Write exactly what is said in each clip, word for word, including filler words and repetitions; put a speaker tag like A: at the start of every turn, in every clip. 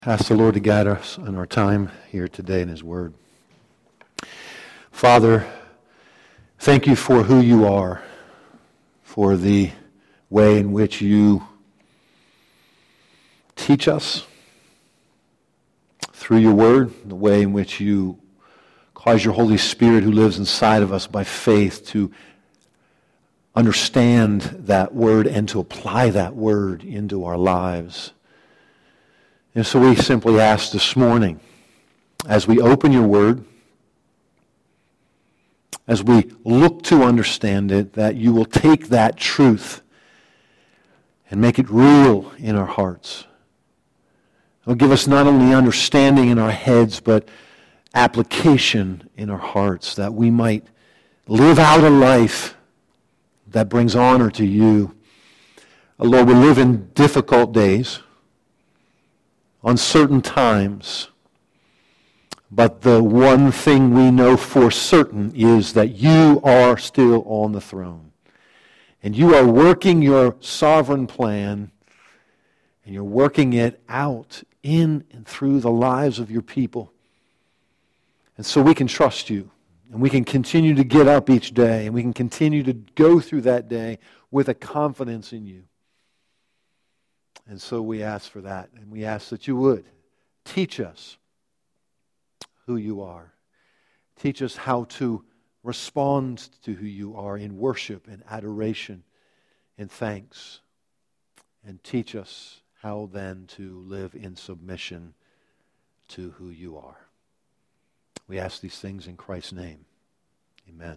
A: Ask the Lord to guide us in our time here today in His Word. Father, thank you for who you are, for the way in which you teach us through your Word, the way in which you cause your Holy Spirit who lives inside of us by faith to understand that Word and to apply that Word into our lives. And so we simply ask this morning, as we open your Word, as we look to understand it, that you will take that truth and make it real in our hearts. It'll give us not only understanding in our heads, but application in our hearts, that we might live out a life that brings honor to you. Lord, we live in difficult days, uncertain times, but the one thing we know for certain is that you are still on the throne. And you are working your sovereign plan, and you're working it out in and through the lives of your people. And so we can trust you, and we can continue to get up each day, and we can continue to go through that day with a confidence in you. And so we ask for that, and we ask that you would teach us who you are. Teach us how to respond to who you are in worship and adoration and thanks. And teach us how then to live in submission to who you are. We ask these things in Christ's name. Amen.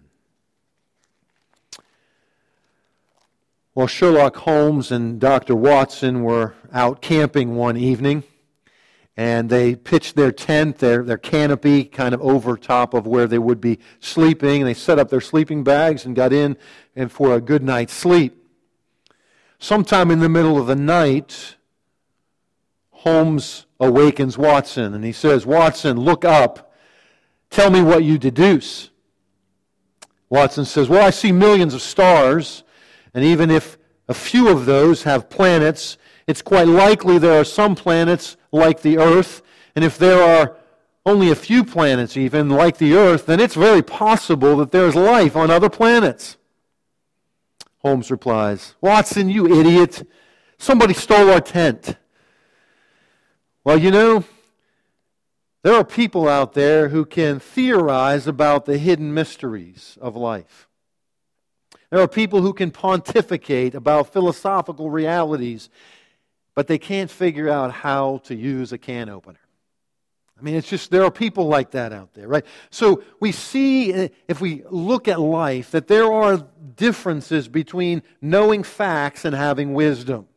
A: Well, Sherlock Holmes and Doctor Watson were out camping one evening, and they pitched their tent, their, their canopy, kind of over top of where they would be sleeping, and they set up their sleeping bags and got in and for a good night's sleep. Sometime in the middle of the night, Holmes awakens Watson, and he says, "Watson, look up. Tell me what you deduce." Watson says, "Well, I see millions of stars. And even if a few of those have planets, it's quite likely there are some planets like the Earth. And if there are only a few planets even like the Earth, then it's very possible that there's life on other planets." Holmes replies, "Watson, you idiot. Somebody stole our tent." Well, you know, there are people out there who can theorize about the hidden mysteries of life. There are people who can pontificate about philosophical realities, but they can't figure out how to use a can opener. I mean, it's just, there are people like that out there, right? So we see, if we look at life, that there are differences between knowing facts and having wisdom.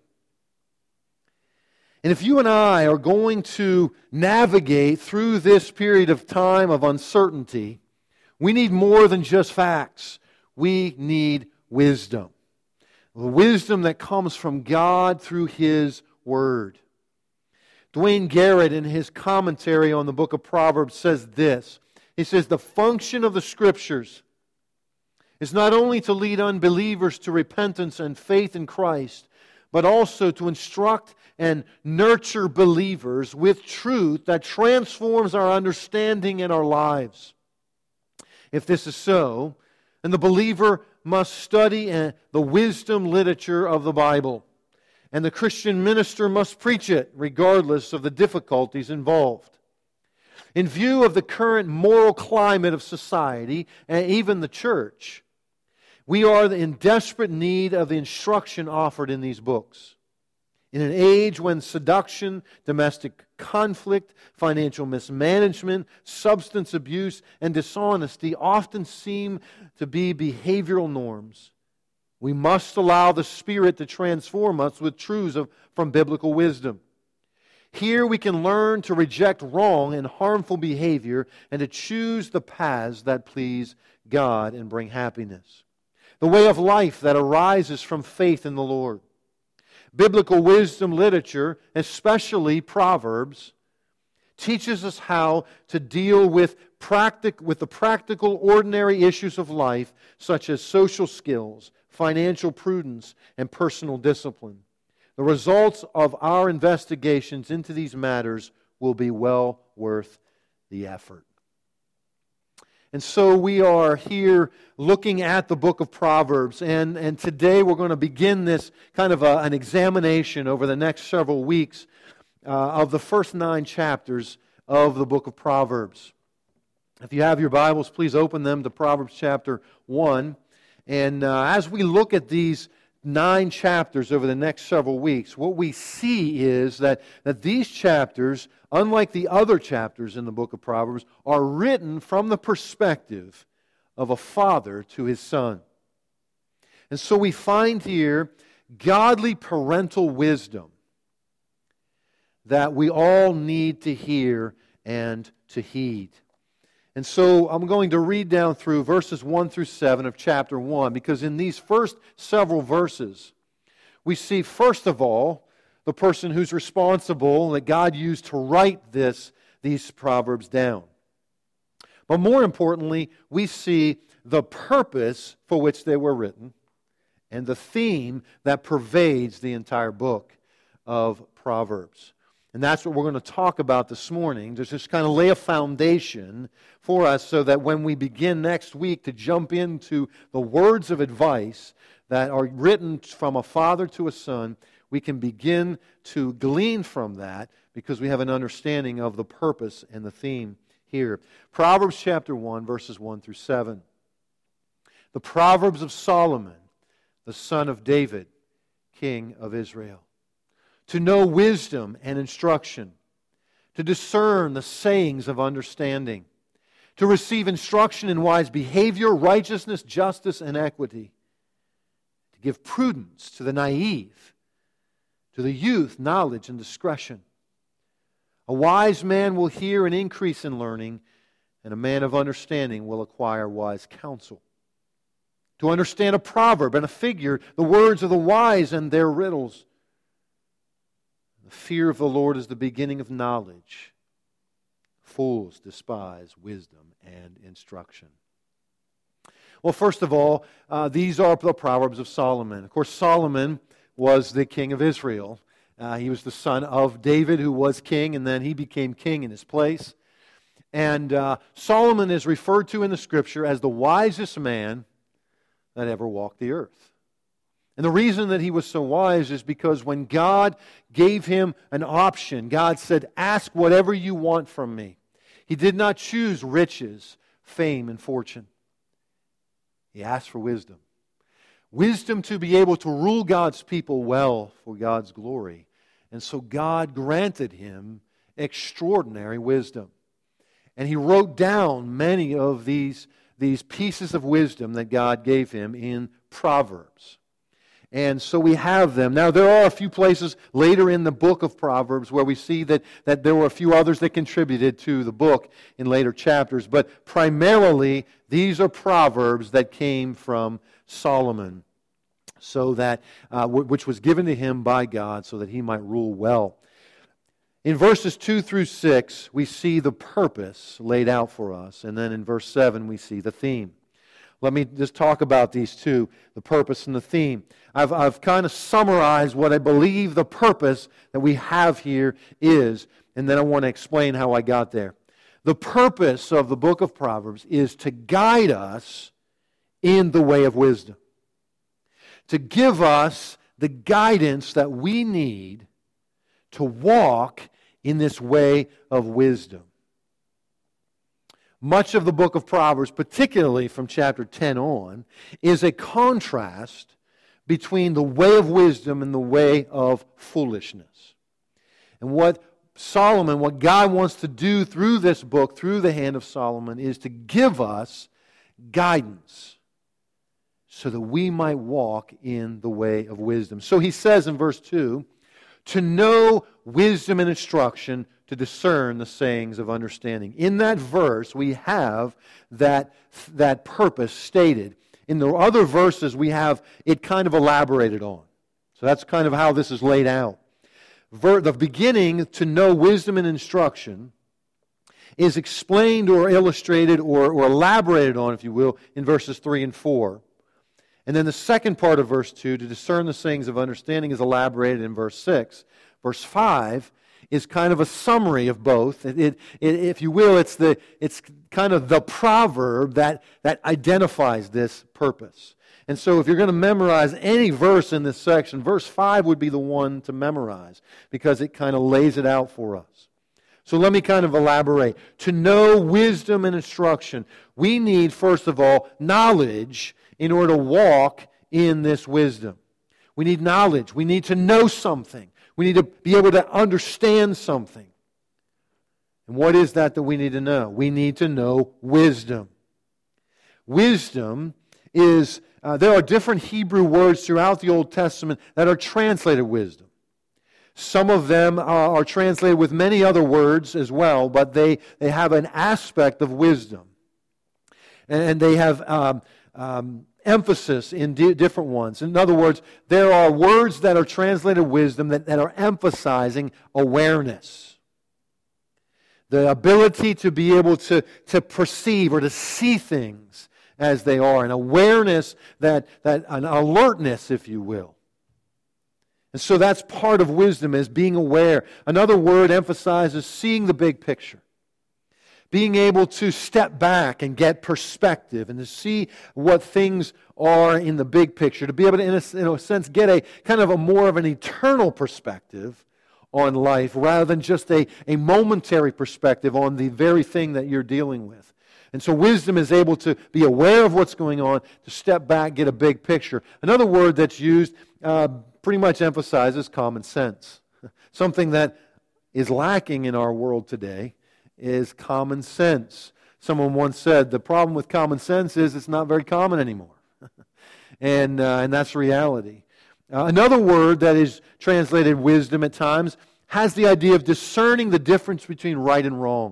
A: And if you and I are going to navigate through this period of time of uncertainty, we need more than just facts. We need wisdom. The wisdom that comes from God through His Word. Dwayne Garrett, in his commentary on the book of Proverbs, says this. He says, "The function of the Scriptures is not only to lead unbelievers to repentance and faith in Christ, but also to instruct and nurture believers with truth that transforms our understanding and our lives. If this is so, and the believer must study the wisdom literature of the Bible. And the Christian minister must preach it, regardless of the difficulties involved. In view of the current moral climate of society, and even the church, we are in desperate need of the instruction offered in these books. In an age when seduction, domestic conflict, financial mismanagement, substance abuse, and dishonesty often seem to be behavioral norms, we must allow the Spirit to transform us with truths of, from biblical wisdom. Here we can learn to reject wrong and harmful behavior and to choose the paths that please God and bring happiness. The way of life that arises from faith in the Lord. Biblical wisdom literature, especially Proverbs, teaches us how to deal with, practic- with the practical, ordinary issues of life, such as social skills, financial prudence, and personal discipline. The results of our investigations into these matters will be well worth the effort. And so we are here looking at the book of Proverbs, and, and today we're going to begin this kind of a, an examination over the next several weeks uh, of the first nine chapters of the book of Proverbs. If you have your Bibles, please open them to Proverbs chapter one. And uh, as we look at these nine chapters over the next several weeks, what we see is that, that these chapters, unlike the other chapters in the book of Proverbs, are written from the perspective of a father to his son. And so we find here godly parental wisdom that we all need to hear and to heed. And so I'm going to read down through verses one through seven of chapter one, because in these first several verses, we see, first of all, the person who's responsible that God used to write this, these Proverbs down. But more importantly, we see the purpose for which they were written and the theme that pervades the entire book of Proverbs. And that's what we're going to talk about this morning, to just kind of lay a foundation for us so that when we begin next week to jump into the words of advice that are written from a father to a son, we can begin to glean from that because we have an understanding of the purpose and the theme here. Proverbs chapter one, verses one through seven. The Proverbs of Solomon, the son of David, king of Israel. To know wisdom and instruction, to discern the sayings of understanding, to receive instruction in wise behavior, righteousness, justice, and equity, to give prudence to the naive, to the youth knowledge and discretion. A wise man will hear and increase in learning, and a man of understanding will acquire wise counsel. To understand a proverb and a figure, the words of the wise and their riddles. The fear of the Lord is the beginning of knowledge. Fools despise wisdom and instruction. Well, first of all, uh, these are the Proverbs of Solomon. Of course, Solomon was the king of Israel. Uh, he was the son of David, who was king, and then he became king in his place. And uh, Solomon is referred to in the Scripture as the wisest man that ever walked the earth. And the reason that he was so wise is because when God gave him an option, God said, ask whatever you want from me. He did not choose riches, fame, and fortune. He asked for wisdom. Wisdom to be able to rule God's people well for God's glory. And so God granted him extraordinary wisdom. And he wrote down many of these, these pieces of wisdom that God gave him in Proverbs. And so we have them. Now, there are a few places later in the book of Proverbs where we see that, that there were a few others that contributed to the book in later chapters. But primarily, these are Proverbs that came from Solomon, so that uh, which was given to him by God so that he might rule well. In verses two through six, we see the purpose laid out for us. And then in verse seven, we see the theme. Let me just talk about these two, the purpose and the theme. I've, I've kind of summarized what I believe the purpose that we have here is, and then I want to explain how I got there. The purpose of the book of Proverbs is to guide us in the way of wisdom, to give us the guidance that we need to walk in this way of wisdom. Much of the book of Proverbs, particularly from chapter ten on, is a contrast between the way of wisdom and the way of foolishness. And what Solomon, what God wants to do through this book, through the hand of Solomon, is to give us guidance so that we might walk in the way of wisdom. So he says in verse two, to know wisdom and instruction, to discern the sayings of understanding. In that verse, we have that, that purpose stated. In the other verses, we have it kind of elaborated on. So that's kind of how this is laid out. Ver, the beginning, to know wisdom and instruction, is explained or illustrated or, or elaborated on, if you will, in verses three and four. And then the second part of verse two, to discern the sayings of understanding, is elaborated in verse six. Verse five is kind of a summary of both. It, it, it, if you will, it's the it's kind of the proverb that, that identifies this purpose. And so if you're going to memorize any verse in this section, verse five would be the one to memorize because it kind of lays it out for us. So let me kind of elaborate. To know wisdom and instruction, we need, first of all, knowledge in order to walk in this wisdom. We need knowledge. We need to know something. We need to be able to understand something. And what is that that we need to know? We need to know wisdom. Wisdom is, uh, there are different Hebrew words throughout the Old Testament that are translated wisdom. Some of them are, are translated with many other words as well, but they, they have an aspect of wisdom. And they have um, um, emphasis in di- different ones. In other words, there are words that are translated wisdom that, that are emphasizing awareness. The ability to be able to, to perceive or to see things as they are. An awareness, that, that an alertness, if you will. And so that's part of wisdom, is being aware. Another word emphasizes seeing the big picture. Being able to step back and get perspective and to see what things are in the big picture. To be able to, in a, in a sense, get a kind of a more of an eternal perspective on life rather than just a, a momentary perspective on the very thing that you're dealing with. And so wisdom is able to be aware of what's going on, to step back, get a big picture. Another word that's used uh, pretty much emphasizes common sense. Something that is lacking in our world today is common sense. Someone once said, the problem with common sense is it's not very common anymore. and, uh, and that's reality. Uh, another word that is translated wisdom at times has the idea of discerning the difference between right and wrong.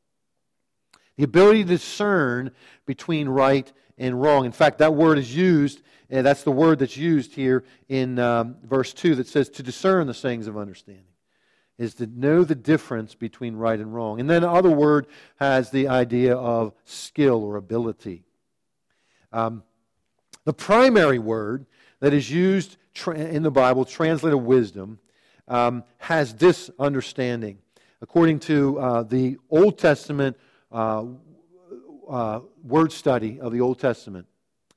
A: The ability to discern between right and wrong. In fact, that word is used, and that's the word that's used here in um, verse two that says to discern the sayings of understanding. Is to know the difference between right and wrong. And then the other word has the idea of skill or ability. Um, the primary word that is used tra- in the Bible, translated wisdom, um, has this understanding. According to uh, the Old Testament uh, uh, word study of the Old Testament,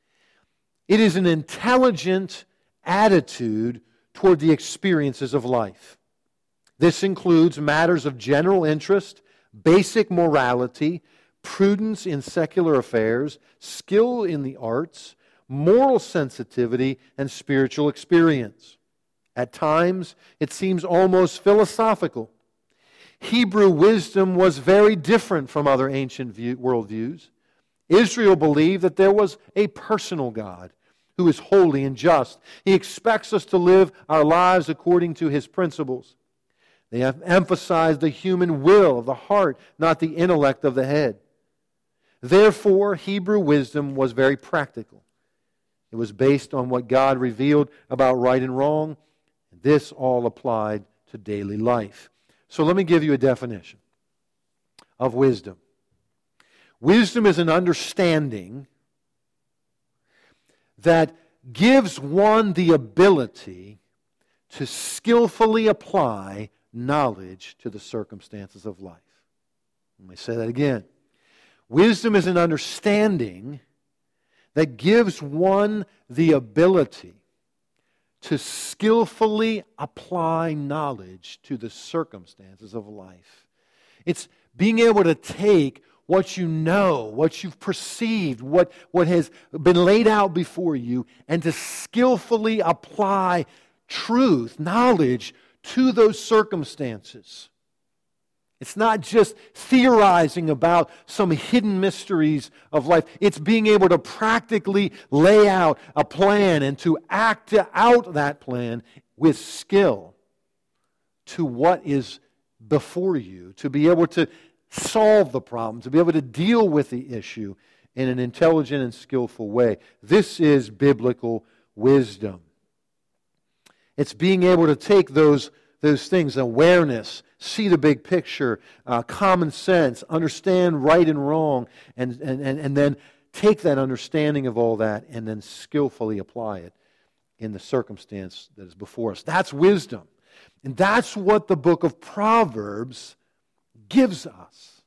A: it is an intelligent attitude toward the experiences of life. This includes matters of general interest, basic morality, prudence in secular affairs, skill in the arts, moral sensitivity, and spiritual experience. At times, it seems almost philosophical. Hebrew wisdom was very different from other ancient view, worldviews. Israel believed that there was a personal God who is holy and just. He expects us to live our lives according to His principles. They have emphasized the human will of the heart, not the intellect of the head. Therefore, Hebrew wisdom was very practical. It was based on what God revealed about right and wrong. This all applied to daily life. So let me give you a definition of wisdom. Wisdom is an understanding that gives one the ability to skillfully apply knowledge to the circumstances of life. Let me say that again. Wisdom is an understanding that gives one the ability to skillfully apply knowledge to the circumstances of life. It's being able to take what you know, what you've perceived, what, what has been laid out before you, and to skillfully apply truth, knowledge, to those circumstances. It's not just theorizing about some hidden mysteries of life. It's being able to practically lay out a plan and to act out that plan with skill to what is before you, to be able to solve the problem, to be able to deal with the issue in an intelligent and skillful way. This is biblical wisdom. It's being able to take those, those things, awareness, see the big picture, uh, common sense, understand right and wrong, and, and, and, and then take that understanding of all that and then skillfully apply it in the circumstance that is before us. That's wisdom. And that's what the book of Proverbs gives us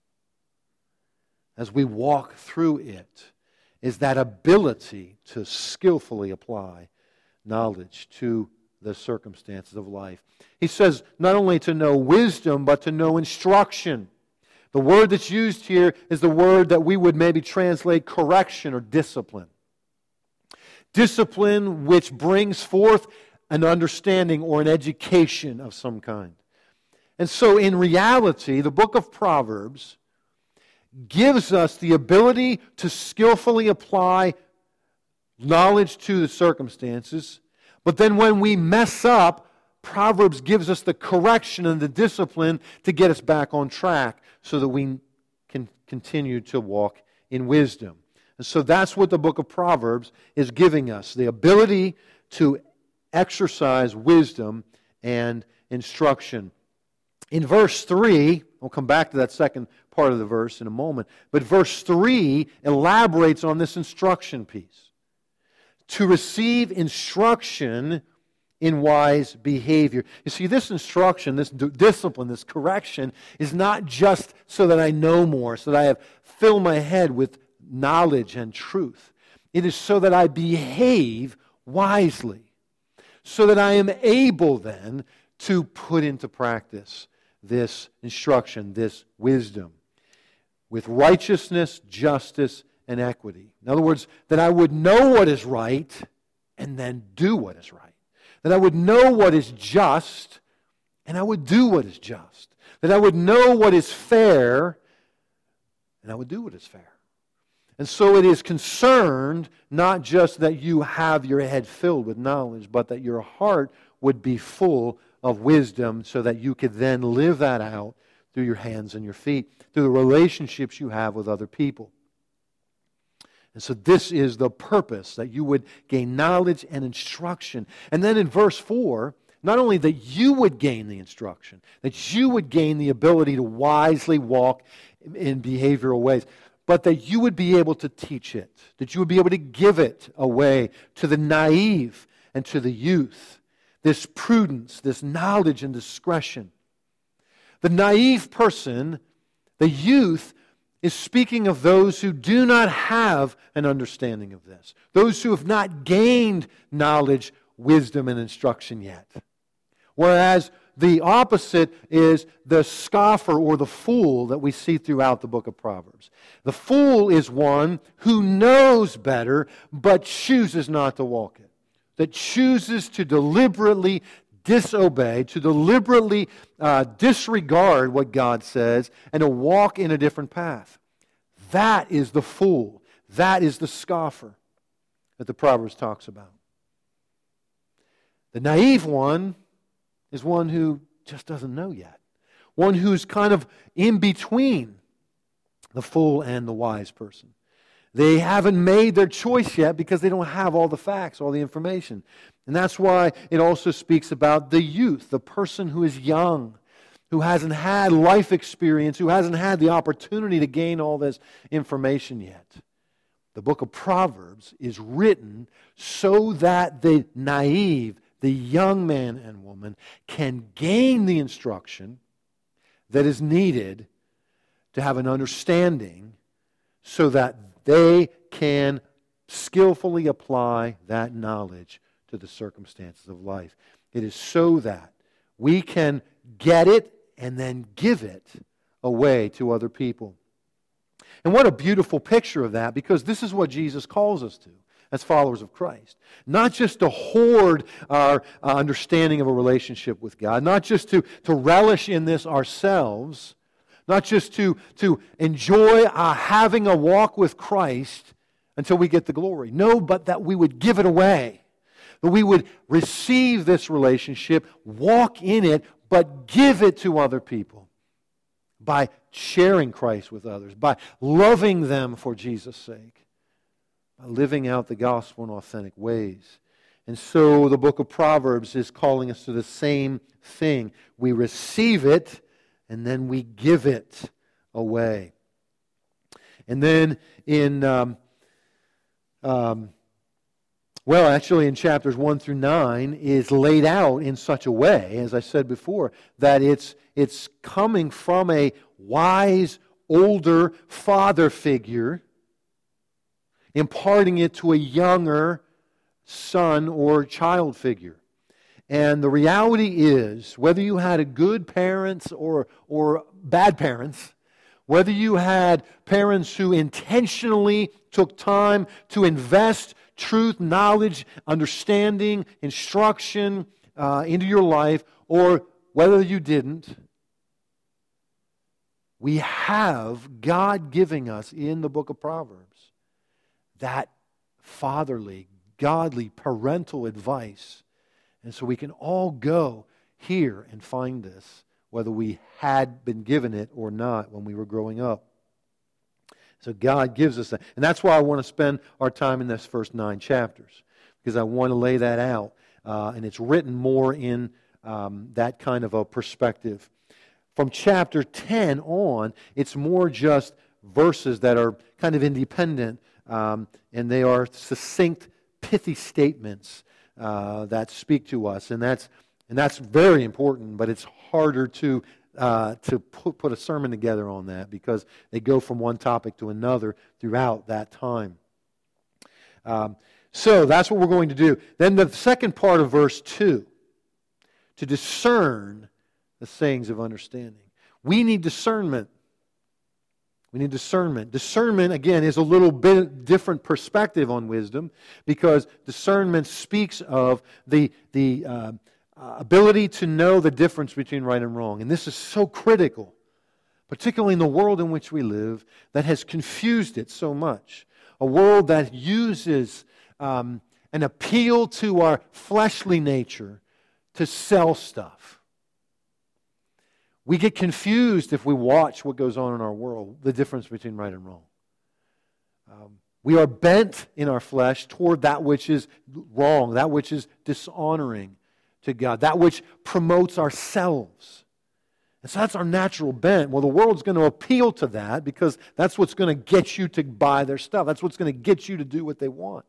A: as we walk through it, is that ability to skillfully apply knowledge to the circumstances of life. He says not only to know wisdom, but to know instruction. The word that's used here is the word that we would maybe translate correction or discipline. Discipline which brings forth an understanding or an education of some kind. And so in reality, the book of Proverbs gives us the ability to skillfully apply knowledge to the circumstances. But then when we mess up, Proverbs gives us the correction and the discipline to get us back on track so that we can continue to walk in wisdom. And so that's what the book of Proverbs is giving us, the ability to exercise wisdom and instruction. In verse three, we'll come back to that second part of the verse in a moment, but verse three elaborates on this instruction piece. To receive instruction in wise behavior. You see, this instruction, this d- discipline, this correction is not just so that I know more, so that I have filled my head with knowledge and truth. It is so that I behave wisely, so that I am able then to put into practice this instruction, this wisdom, with righteousness, justice, and equity. In other words, that I would know what is right and then do what is right. That I would know what is just and I would do what is just. That I would know what is fair and I would do what is fair. And so it is concerned not just that you have your head filled with knowledge, but that your heart would be full of wisdom so that you could then live that out through your hands and your feet, through the relationships you have with other people. And so this is the purpose, that you would gain knowledge and instruction. And then in verse four, not only that you would gain the instruction, that you would gain the ability to wisely walk in behavioral ways, but that you would be able to teach it, that you would be able to give it away to the naive and to the youth, this prudence, this knowledge and discretion. The naive person, the youth, is speaking of those who do not have an understanding of this, those who have not gained knowledge, wisdom, and instruction yet. Whereas the opposite is the scoffer or the fool that we see throughout the book of Proverbs. The fool is one who knows better but chooses not to walk it, that chooses to deliberately disobey, to deliberately uh, disregard what God says, and to walk in a different path. That is the fool. That is the scoffer that the Proverbs talks about. The naive one is one who just doesn't know yet. One who's kind of in between the fool and the wise person. They haven't made their choice yet because they don't have all the facts, all the information. And that's why it also speaks about the youth, the person who is young, who hasn't had life experience, who hasn't had the opportunity to gain all this information yet. The book of Proverbs is written so that the naive, the young man and woman, can gain the instruction that is needed to have an understanding so that they can skillfully apply that knowledge to the circumstances of life. It is so that we can get it and then give it away to other people. And what a beautiful picture of that, because this is what Jesus calls us to as followers of Christ. Not just to hoard our uh, understanding of a relationship with God, not just to, to relish in this ourselves, not just to, to enjoy uh, having a walk with Christ until we get the glory. No, but that we would give it away. That we would receive this relationship, walk in it, but give it to other people by sharing Christ with others, by loving them for Jesus' sake, by living out the gospel in authentic ways. And so the book of Proverbs is calling us to the same thing. We receive it, and then we give it away. And then in um, um, Well, actually, in chapters one through nine is laid out in such a way, as I said before, that it's, it's coming from a wise, older father figure, imparting it to a younger son or child figure. And the reality is, whether you had a good parents or, or bad parents, whether you had parents who intentionally took time to invest truth, knowledge, understanding, instruction uh, into your life, or whether you didn't, we have God giving us in the book of Proverbs that fatherly, godly, parental advice. And so we can all go here and find this, whether we had been given it or not when we were growing up. So God gives us that. And that's why I want to spend our time in this first nine chapters, because I want to lay that out. Uh, and it's written more in um, that kind of a perspective. From chapter ten on, it's more just verses that are kind of independent, um, and they are succinct, pithy statements uh, that speak to us. And that's and that's very important, but it's harder to uh, to put, put a sermon together on that because they go from one topic to another throughout that time. Um, so that's what we're going to do. Then the second part of verse two, to discern the sayings of understanding. We need discernment. We need discernment. Discernment, again, is a little bit different perspective on wisdom because discernment speaks of the, the uh, uh, ability to know the difference between right and wrong. And this is so critical, particularly in the world in which we live, that has confused it so much. A world that uses um, an appeal to our fleshly nature to sell stuff. We get confused if we watch what goes on in our world, the difference between right and wrong. Um, we are bent in our flesh toward that which is wrong, that which is dishonoring to God, that which promotes ourselves. And so that's our natural bent. Well, the world's going to appeal to that because that's what's going to get you to buy their stuff. That's what's going to get you to do what they want.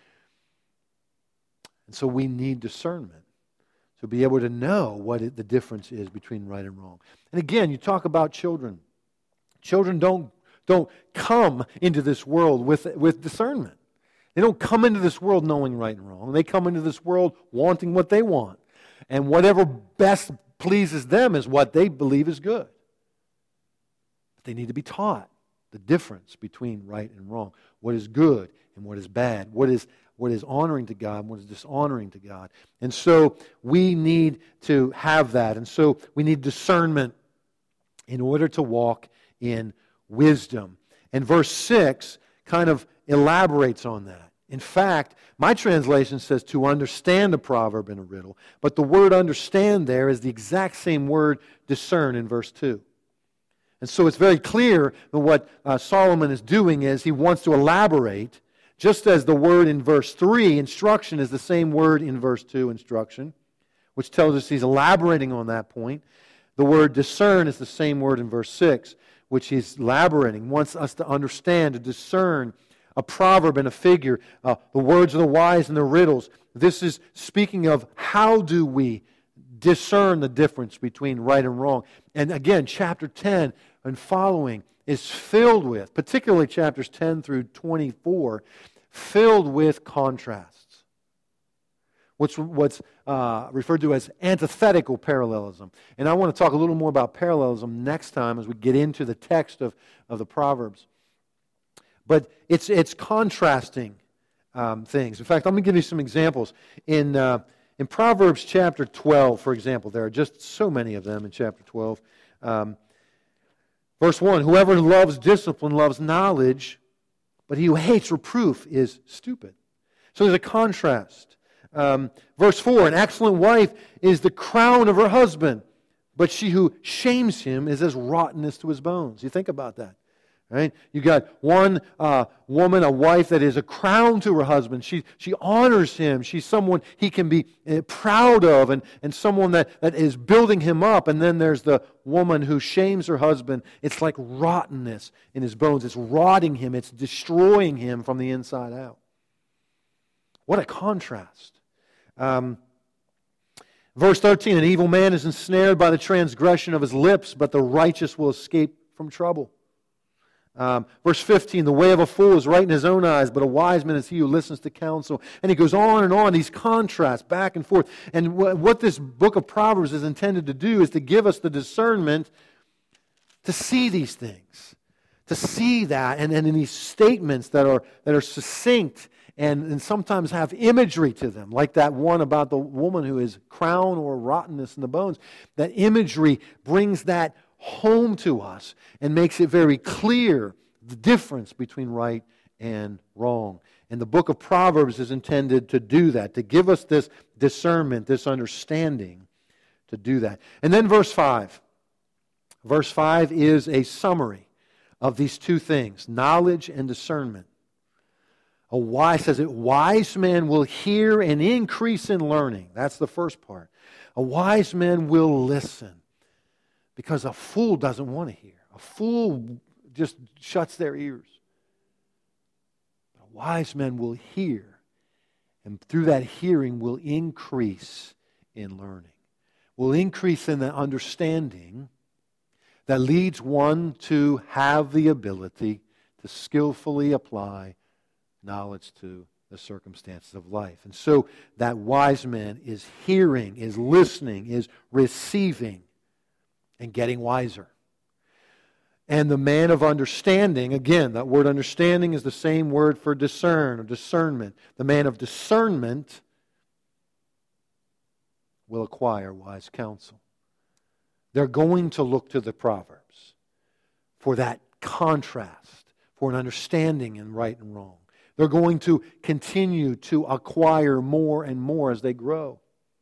A: And so we need discernment to be able to know what it, the difference is between right and wrong. And again, you talk about children. Children don't, don't come into this world with, with discernment. They don't come into this world knowing right and wrong. They come into this world wanting what they want. And whatever best pleases them is what they believe is good. But they need to be taught the difference between right and wrong. What is good and what is bad. What is what is honoring to God and what is dishonoring to God. And so we need to have that. And so we need discernment in order to walk in wisdom. And verse six kind of elaborates on that. In fact, my translation says to understand a proverb in a riddle, but the word understand there is the exact same word discern in verse two. And so it's very clear that what uh, Solomon is doing is he wants to elaborate. Just as the word in verse three, instruction, is the same word in verse two, instruction, which tells us he's elaborating on that point. The word discern is the same word in verse six, which he's elaborating, wants us to understand, to discern a proverb and a figure, uh, the words of the wise and the riddles. This is speaking of how do we discern the difference between right and wrong. And again, chapter ten and following is filled with, particularly chapters ten through twenty-four, filled with contrasts. What's, what's uh, referred to as antithetical parallelism. And I want to talk a little more about parallelism next time as we get into the text of, of the Proverbs. But it's, it's contrasting um, things. In fact, I'm going to give you some examples. In, uh, in Proverbs chapter twelve, for example, there are just so many of them in chapter twelve. Um, Verse one, whoever loves discipline loves knowledge, but he who hates reproof is stupid. So there's a contrast. Um, verse four, an excellent wife is the crown of her husband, but she who shames him is as rottenness to his bones. You think about that. Right? You got one uh, woman, a wife that is a crown to her husband. She she honors him. She's someone he can be uh, proud of and, and someone that, that is building him up. And then there's the woman who shames her husband. It's like rottenness in his bones. It's rotting him. It's destroying him from the inside out. What a contrast. Um, verse thirteen, an evil man is ensnared by the transgression of his lips, but the righteous will escape from trouble. Um, verse fifteen, the way of a fool is right in his own eyes, but a wise man is he who listens to counsel. And he goes on and on, these contrasts back and forth. And wh- what this book of Proverbs is intended to do is to give us the discernment to see these things, to see that, and, and in these statements that are, that are succinct and, and sometimes have imagery to them, like that one about the woman who is crown or rottenness in the bones. That imagery brings that home to us and makes it very clear the difference between right and wrong. And the book of Proverbs is intended to do that, to give us this discernment, this understanding to do that. And then verse five. Verse five is a summary of these two things, knowledge and discernment. A wise, says it, wise man will hear and increase in learning. That's the first part. A wise man will listen. Because a fool doesn't want to hear. A fool just shuts their ears. A wise man will hear, and through that hearing will increase in learning. Will increase in the understanding that leads one to have the ability to skillfully apply knowledge to the circumstances of life. And so that wise man is hearing, is listening, is receiving, and getting wiser. And the man of understanding, again, that word understanding is the same word for discern or discernment. The man of discernment will acquire wise counsel. They're going to look to the Proverbs for that contrast, for an understanding in right and wrong. They're going to continue to acquire more and more as they grow.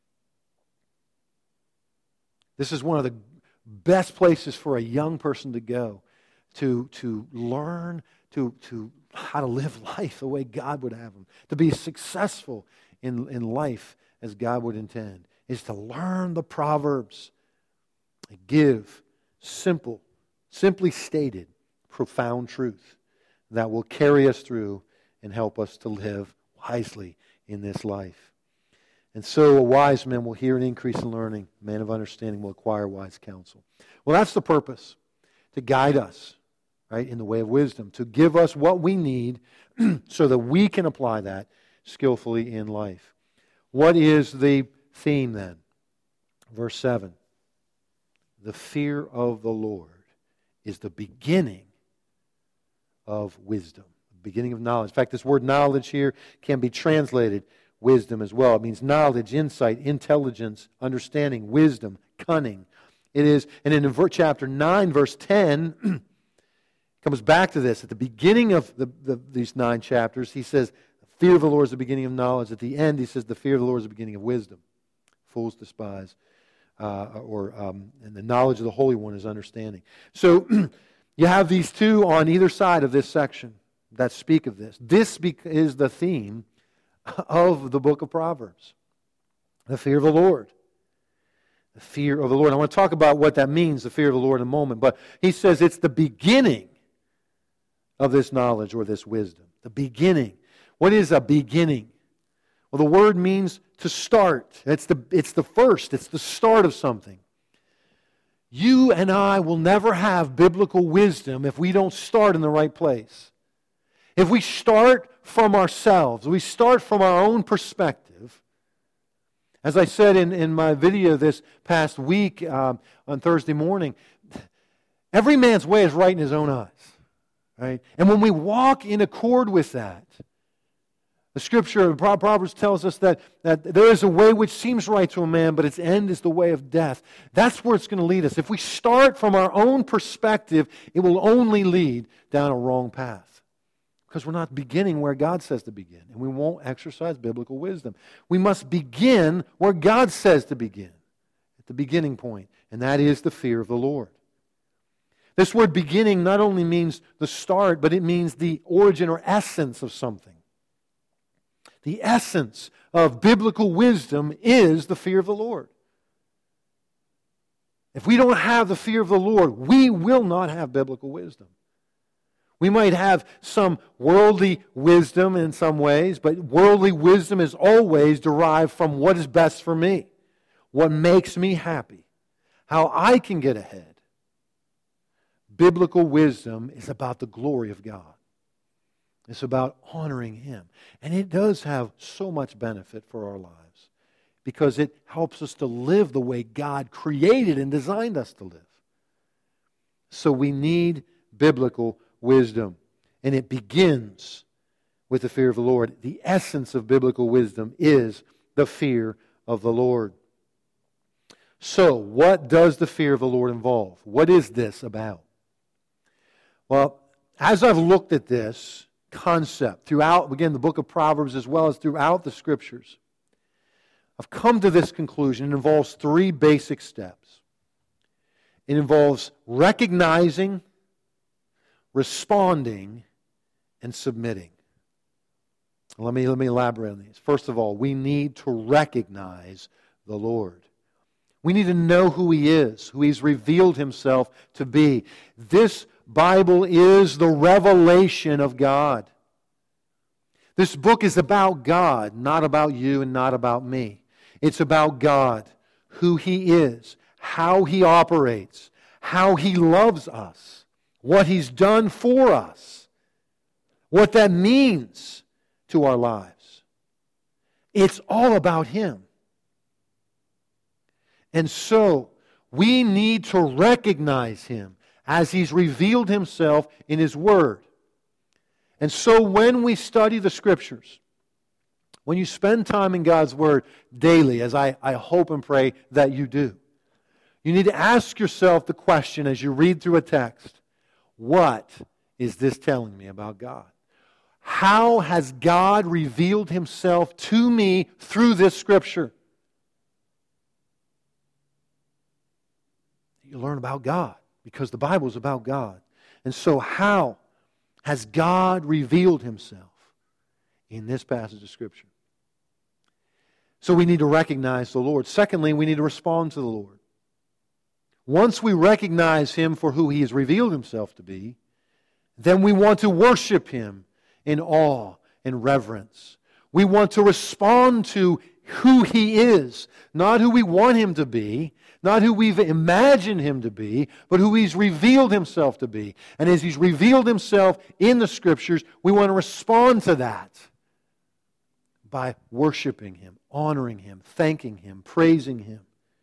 A: This is one of the best places for a young person to go to, to learn to, to how to live life the way God would have them, to be successful in, in life as God would intend, is to learn the Proverbs and give simple, simply stated, profound truth that will carry us through and help us to live wisely in this life. And so a wise man will hear and increase in learning. A man of understanding will acquire wise counsel. Well, that's the purpose, to guide us, right, in the way of wisdom, to give us what we need so that we can apply that skillfully in life. What is the theme then? Verse seven. The fear of the Lord is the beginning of wisdom, the beginning of knowledge. In fact, this word knowledge here can be translated wisdom as well. It means knowledge, insight, intelligence, understanding, wisdom, cunning. It is, and in chapter nine, verse ten, comes back to this. At the beginning of the, the, these nine chapters, he says, the fear of the Lord is the beginning of knowledge. At the end, he says, the fear of the Lord is the beginning of wisdom. Fools despise, uh, or um, and the knowledge of the Holy One is understanding. So you have these two on either side of this section that speak of this. This is the theme of the book of Proverbs. The fear of the Lord. The fear of the Lord. I want to talk about what that means, the fear of the Lord, in a moment. But he says it's the beginning of this knowledge or this wisdom. The beginning. What is a beginning? Well, the word means to start. It's the, it's the first. It's the start of something. You and I will never have biblical wisdom if we don't start in the right place. If we start from ourselves, we start from our own perspective. As I said in, in my video this past week um, on Thursday morning, every man's way is right in his own eyes. Right? And when we walk in accord with that, the Scripture, the Proverbs tells us that, that there is a way which seems right to a man, but its end is the way of death. That's where it's going to lead us. If we start from our own perspective, it will only lead down a wrong path. Because we're not beginning where God says to begin, and we won't exercise biblical wisdom. We must begin where God says to begin, at the beginning point, and that is the fear of the Lord. This word beginning not only means the start, but it means the origin or essence of something. The essence of biblical wisdom is the fear of the Lord. If we don't have the fear of the Lord, we will not have biblical wisdom. We might have some worldly wisdom in some ways, but worldly wisdom is always derived from what is best for me, what makes me happy, how I can get ahead. Biblical wisdom is about the glory of God. It's about honoring Him. And it does have so much benefit for our lives because it helps us to live the way God created and designed us to live. So we need biblical wisdom. And it begins with the fear of the Lord. The essence of biblical wisdom is the fear of the Lord. So, what does the fear of the Lord involve? What is this about? Well, as I've looked at this concept throughout, again, the book of Proverbs as well as throughout the Scriptures, I've come to this conclusion. It involves three basic steps. It involves recognizing, responding, and submitting. Let me, let me elaborate on these. First of all, we need to recognize the Lord. We need to know who He is, who He's revealed Himself to be. This Bible is the revelation of God. This book is about God, not about you and not about me. It's about God, who He is, how He operates, how He loves us, what He's done for us, what that means to our lives. It's all about Him. And so, we need to recognize Him as He's revealed Himself in His Word. And so when we study the Scriptures, when you spend time in God's Word daily, as I, I hope and pray that you do, you need to ask yourself the question as you read through a text, what is this telling me about God? How has God revealed Himself to me through this Scripture? You learn about God because the Bible is about God. And so how has God revealed Himself in this passage of Scripture? So we need to recognize the Lord. Secondly, we need to respond to the Lord. Once we recognize Him for who He has revealed Himself to be, then we want to worship Him in awe and reverence. We want to respond to who He is, not who we want Him to be, not who we've imagined Him to be, but who He's revealed Himself to be. And as He's revealed Himself in the Scriptures, we want to respond to that by worshiping Him, honoring Him, thanking Him, praising Him.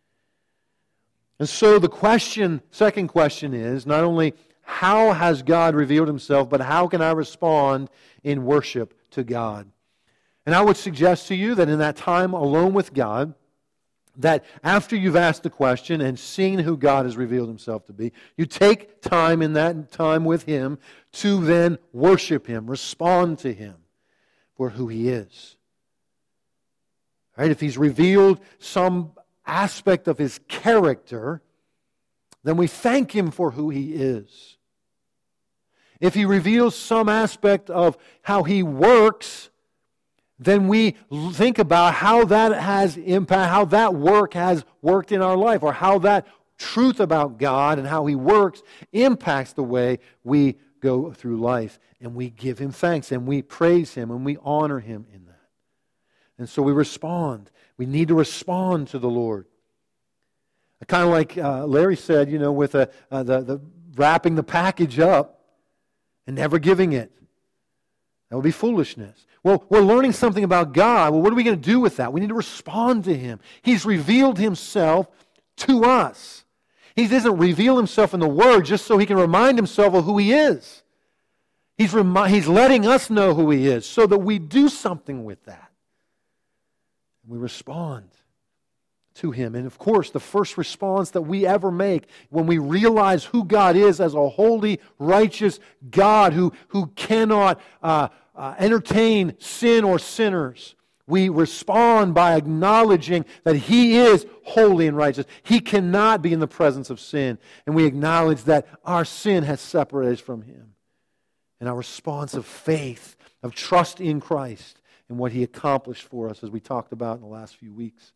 A: And so the question, second question is, not only how has God revealed Himself, but how can I respond in worship to God? And I would suggest to you that in that time alone with God, that after you've asked the question and seen who God has revealed Himself to be, you take time in that time with Him to then worship Him, respond to Him for who He is. Right? If He's revealed some aspect of His character, then we thank Him for who He is. If He reveals some aspect of how He works, then we think about how that has impact, how that work has worked in our life, or how that truth about God and how He works impacts the way we go through life. And we give Him thanks, and we praise Him, and we honor Him in that. And so we respond. We need to respond to the Lord. Kind of like uh, Larry said, you know, with a, uh, the, the wrapping the package up and never giving it. That would be foolishness. Well, we're learning something about God. Well, what are we going to do with that? We need to respond to Him. He's revealed Himself to us. He doesn't reveal Himself in the Word just so He can remind Himself of who He is. He's, remi- he's letting us know who He is so that we do something with that. We respond to Him. And of course, the first response that we ever make when we realize who God is as a holy, righteous God who, who cannot uh, uh, entertain sin or sinners, we respond by acknowledging that He is holy and righteous. He cannot be in the presence of sin. And we acknowledge that our sin has separated us from Him. And our response of faith, of trust in Christ and what He accomplished for us, as we talked about in the last few weeks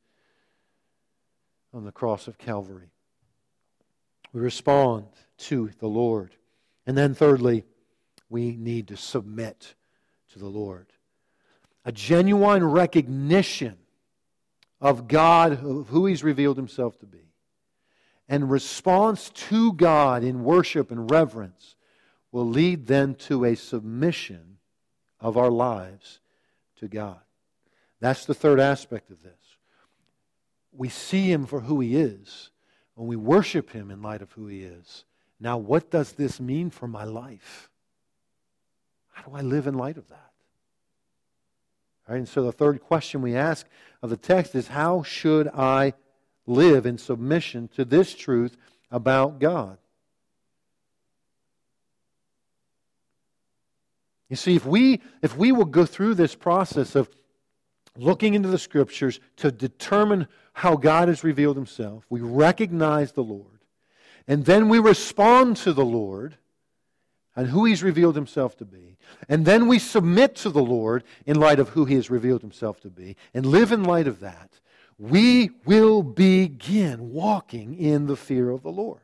A: on the cross of Calvary. We respond to the Lord. And then thirdly, We need to submit to the Lord. A genuine recognition of God, of who He's revealed Himself to be, and response to God in worship and reverence will lead then to a submission of our lives to God. That's the third aspect of this. We see Him for who He is when we worship Him in light of who He is. Now, what does this mean for my life? How do I live in light of that? All right, and so the third question we ask of the text is, how should I live in submission to this truth about God? You see, if we, if we will go through this process of looking into the Scriptures to determine how God has revealed Himself, we recognize the Lord, and then we respond to the Lord and who He's revealed Himself to be, and then we submit to the Lord in light of who He has revealed Himself to be, and live in light of that, we will begin walking in the fear of the Lord.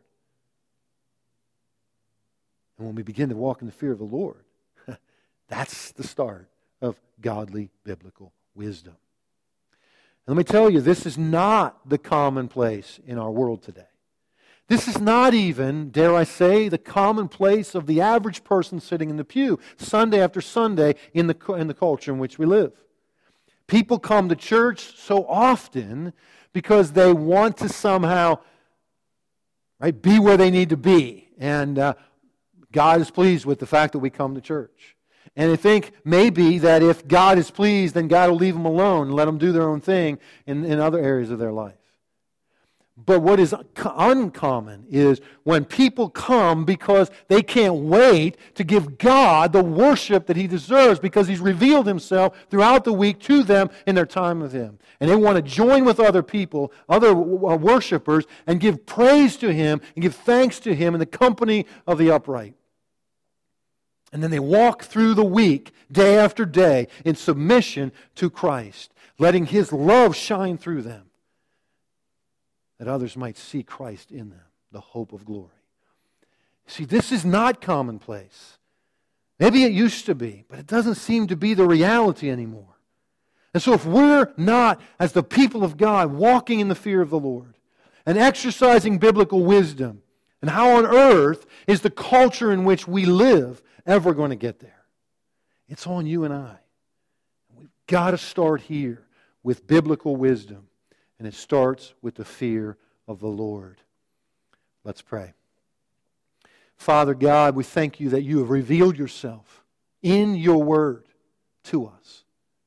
A: And when we begin to walk in the fear of the Lord, that's the start of godly biblical wisdom. And let me tell you, this is not the commonplace in our world today. This is not even, dare I say, the commonplace of the average person sitting in the pew Sunday after Sunday in the, in the culture in which we live. People come to church so often because they want to somehow, right, be where they need to be. And uh, God is pleased with the fact that we come to church. And I think maybe that if God is pleased, then God will leave them alone and let them do their own thing in, in other areas of their life. But what is uncommon is when people come because they can't wait to give God the worship that He deserves because He's revealed Himself throughout the week to them in their time with Him. And they want to join with other people, other worshipers, and give praise to Him and give thanks to Him in the company of the upright. And then they walk through the week, day after day, in submission to Christ, letting His love shine through them, that others might see Christ in them, the hope of glory. See, this is not commonplace. Maybe it used to be, but it doesn't seem to be the reality anymore. And so if we're not, as the people of God, walking in the fear of the Lord and exercising biblical wisdom, and how on earth is the culture in which we live ever going to get there? It's on you and I. We've got to start here with biblical wisdom. And it starts with the fear of the Lord. Let's pray. Father God, we thank You that You have revealed Yourself in Your Word to us.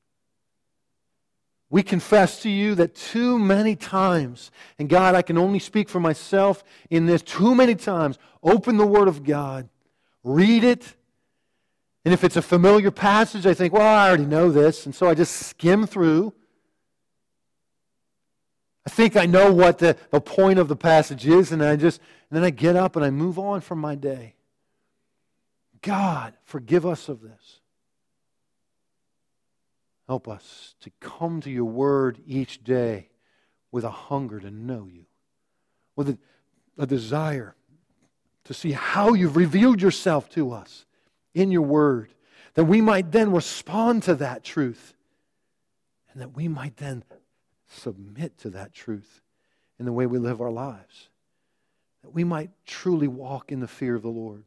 A: We confess to You that too many times, and God, I can only speak for myself in this, too many times, open the Word of God, read it, and if it's a familiar passage, I think, well, I already know this, and so I just skim through. I think I know what the, the point of the passage is, and I just and then I get up and I move on from my day. God, forgive us of this. Help us to come to Your Word each day with a hunger to know You, with a, a desire to see how You've revealed Yourself to us in Your Word, that we might then respond to that truth, and that we might then submit to that truth in the way we live our lives, that we might truly walk in the fear of the Lord.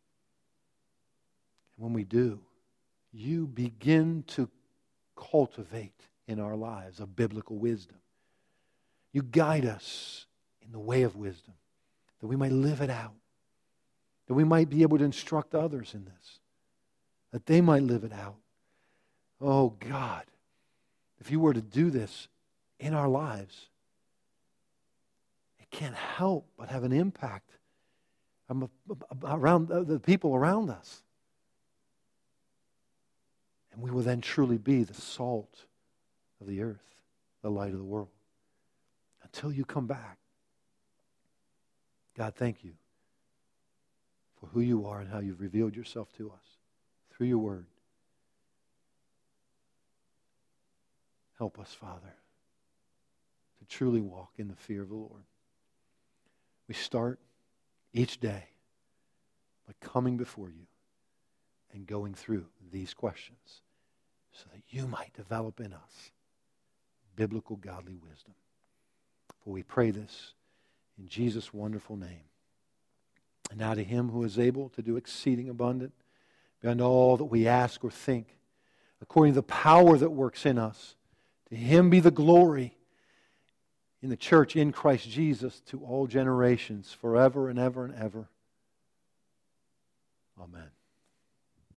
A: And when we do, You begin to cultivate in our lives a biblical wisdom. You guide us in the way of wisdom, that we might live it out, that we might be able to instruct others in this, that they might live it out. Oh God, if You were to do this in our lives, it can't help but have an impact around the people around us. And we will then truly be the salt of the earth, the light of the world, until You come back. God, thank You for who You are and how You've revealed Yourself to us through Your Word. Help us, Father, to truly walk in the fear of the Lord. We start each day by coming before You, and going through these questions so that you might develop in us biblical godly wisdom. For we pray this in Jesus' wonderful name. And now to Him who is able to do exceeding abundant beyond all that we ask or think, according to the power that works in us, to Him be the glory in the church in Christ Jesus to all generations, forever and ever and ever. Amen.